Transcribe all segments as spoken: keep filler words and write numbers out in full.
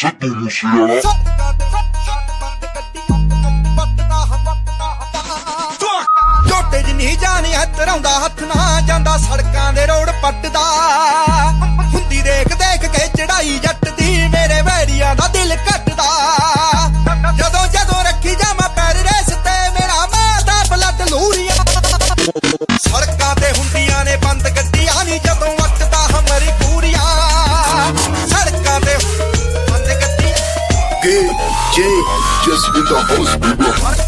ਸਿੱਧੂ ਮੂਸੇਵਾਲਾ ਝੋਟੇ ਜਿੰਨੀ ਜਾਨ ਹੱਥਰਾਉਂਦਾ ਹੱਥ ਨਾ ਜਾਂਦਾ ਸੜਕਾਂ ਦੇ ਰੋਡ ਪੱਟਦਾ ਹੁੰਦੀ ਦੇਖ ਦੇਖ ਕੇ ਚੜਾਈ ਜੱਟ ਦੀ ਮੇਰੇ ਵੈਰੀਆਂ ਦਾ ਦਿਲ ਕੱਟਦਾ ਜਦੋਂ ਜਦੋਂ ਰੱਖੀ ਜਾਵਾਂ ਪੈਰ ਰੇਸ ਤੇ ਮੇਰਾ ਮਾਂ ਦਾ ਬਲੱਡ ਲੂਰੀਆਂ ਸੜਕਾਂ ਤੇ ਹੁੰਦੀਆਂ ਨੇ ਬੰਦ ਗੱਡੀਆਂ ਨੀ ਜਦੋਂ ਵੱਟਦਾ ਹਮਰੀ ਪੂਰੀਆਂ ਸੜਕਾਂ ਤੇ ਬੰਦ ਗੱਡੀ G J just in the house baby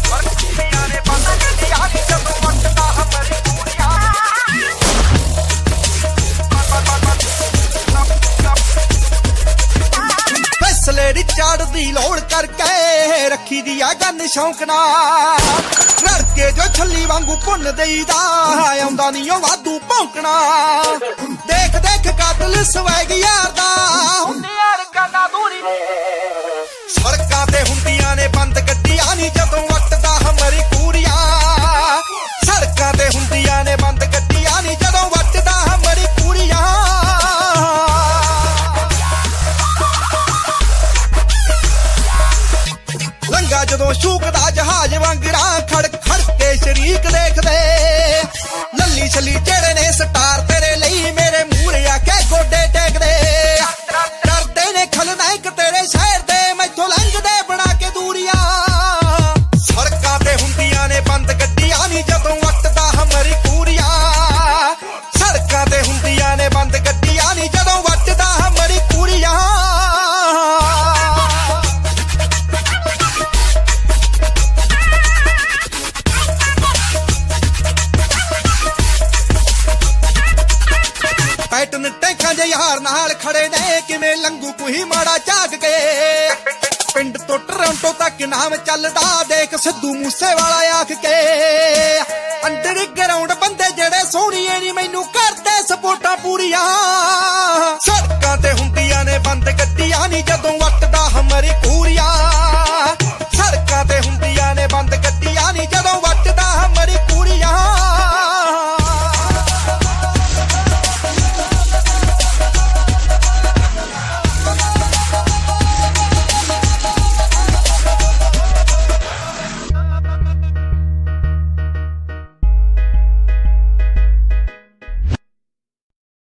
ਫੈਸਲੇ ਚੜਦੀ ਲੋੜ ਕਰਕੇ ਰੱਖੀ ਦੀ ਆ ਗੰਨ ਸ਼ੌਂਕ ਨਾਲ ਰੜ ਕੇ ਜੋ ਛੱਲੀ ਵਾਂਗੂ ਭੁੰਨ ਦੇਈਦਾ ਆਉਂਦਾ ਨੀ ਉਹ ਵਾਧੂ ਭੌਂਕਣਾ ਦੇਖ ਦੇਖ ਕਾਤਲ ਸਵੈਗ ਯਾਰ ਦਾ ਹੁੰਦੀ ਯਾਰ ਕਾਨਾ ਦੂਰੀ ਸੜਕਾਂ ਤੇ ਹੁੰਦੀਆਂ ਨੇ ਬੰਦ ਗੱਡੀਆਂ ਨੀ ਜਦੋਂ ਵੱਟਦਾ ਹਮਰੀ ਪੂਰੀਆਂ ਸੜਕਾਂ ਤੇ ਹੁੰਦੀਆਂ ਨੇ ਬੰਦ ਗੱਡੀਆਂ ਨੀ ਜਦੋਂ ਵੱਟਦਾ ਹਮਰੀ ਪੂਰੀਆਂ ਲੰਗਾ ਜਦੋਂ ਸ਼ੂਕਦਾ ਜਹਾਜ਼ ਵਾਂਗੜਾ ਖੜ ਖੜ ਕੇ ਸ਼ਰੀਕ ਦੇਖਦੇ ਲੱਲੀ ਛੱਲੀ ਜਿਹੜੇ ਨੇ ਸਟਾਰ ਤੇਰੇ ਲਈ ਮੇਰੇ ਮੂਹਰੇ ਆ ਕੇ ਗੋਡੇ ਟੇਕਦੇ ਡਰਦੇ ਨੇ ਖਲਨਾਇਕ ਤੇਰੇ ਸ਼ਹਿਰ ਦੇ ਮੈਥੋਂ ਲੰਘਦੇ ਬਣਾ ਕੇ ਦੂਰੀਆਂ ਸੜਕਾਂ ਤੇ ਹੁੰਦੀਆਂ ਨੇ ਬੰਦ ਗੱਡੀਆਂ ਨੀ ਜਦੋਂ ਵੱਟਦਾ ਹਮਰੀ ਪੂਰੀਆਂ ਸੜਕਾਂ ਤੇ ਹੁੰਦੀਆਂ ਨੇ ਬੰਦ ਗੱਡੀਆਂ ਨੀ ਜਦੋਂ ਵੱਟਦਾ ਹਮਰੀ ਪੂਰੀਆਂ ਪੈਟਨ ਟੈਂਕਾਂ ਦੇ ਯਾਰ ਨਾਲ ਖੜੇ ਨੇ ਕਿਵੇਂ ਲੰਗੂ ਕੋਈ ਮਾੜਾ ਝਾਕ ਕੇ ਪਿੰਡ ਤੋਂ ਟੋਰਾਂਟੋ ਤੱਕ ਨਾਮ ਚੱਲਦਾ ਦੇਖ ਸਿੱਧੂ ਮੂਸੇਵਾਲਾ ਆਖ ਕੇ ਅੰਡਰ ਗਰਾਊਂਡ ਬੰਦੇ ਜਿਹੜੇ